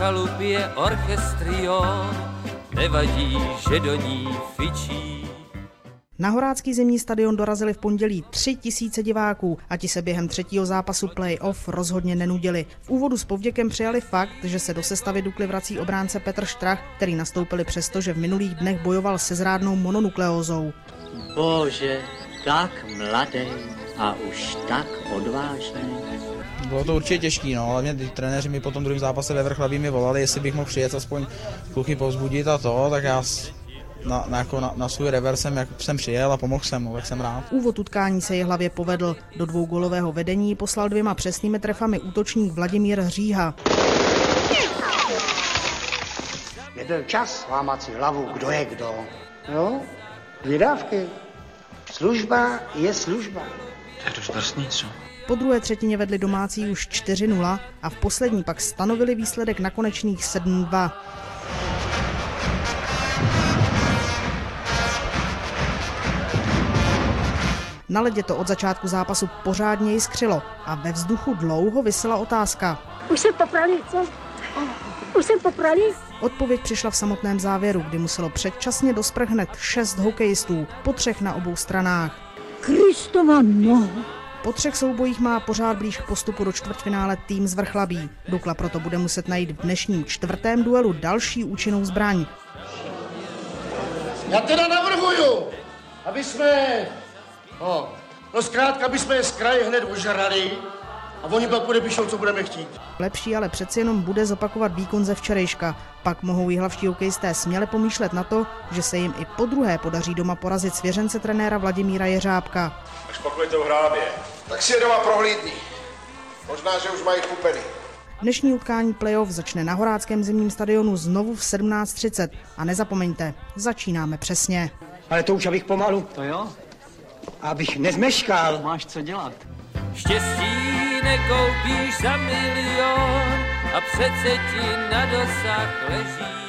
chalupě orchestrion, nevadí, že do ní fičí. Na Horácký zimní stadion dorazili v pondělí 3 000 diváků a ti se během třetího zápasu play-off rozhodně nenudili. V úvodu s povděkem přijali fakt, že se do sestavy Dukly vrací obránce Petr Štrach, který nastoupili přesto, že v minulých dnech bojoval se zrádnou mononukleózou. Bože, tak mladý a už tak odvážný. Bylo to určitě těžký, no, ale mě trenéři mi po tom druhém zápase ve Vrchlabí mi volali, jestli bych mohl přijet aspoň kluky povzbudit a to, tak já na svůj rever jsem přijel a pomohl jsem mu, tak jsem rád. Úvod utkání se Jihlavě povedl. Do dvougolového vedení poslal 2 přesnými trefami útočník Vladimír Hříha. Nebyl čas lámat si hlavu, kdo je kdo. Jo? Vydávky. Služba je služba. To je dost drsný, co? Po druhé třetině vedli domácí už 4-0 a v poslední pak stanovili výsledek na konečných 7-2. Na ledě to od začátku zápasu pořádně jiskřilo a ve vzduchu dlouho visela otázka. Už se poprali, co? Už se poprali? Odpověď přišla v samotném závěru, kdy muselo předčasně do sprch hned 6 hokejistů, po 3 na obou stranách. Kristova noha. Po 3 soubojích má pořád blíž k postupu do čtvrtfinále tým z Vrchlabí. Dukla proto bude muset najít v dnešním 4. duelu další účinnou zbraň. Já teda navrhuju, aby jsme, zkrátka, aby jsme je z kraje hned ožrali a oni pak podepíšou, co budeme chtít. Lepší ale přeci jenom bude zopakovat výkon ze včerejška. Pak mohou jihlavští hokejisté směle pomýšlet na to, že se jim i po druhé podaří doma porazit svěřence trenéra Vladimíra Jeřábka. Až pak budete v Hrábě, tak si je doma prohlídni. Možná, že už mají kupený. Dnešní utkání playoff začne na Horáckém zimním stadionu znovu v 17:30. A nezapomeňte, začínáme přesně. Ale to už abych pomalu. To jo? Abych nezmeškal. Máš co dělat. Štěstí nekoupíš za milion a přece ti na dosah leží.